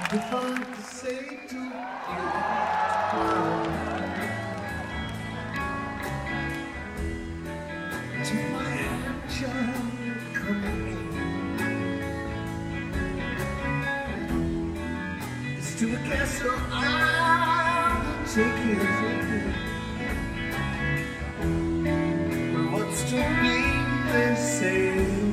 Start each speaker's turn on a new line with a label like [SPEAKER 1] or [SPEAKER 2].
[SPEAKER 1] If I could say to you, to my hand, child, come in. It's to a castle I will take you. But what's to be, they say.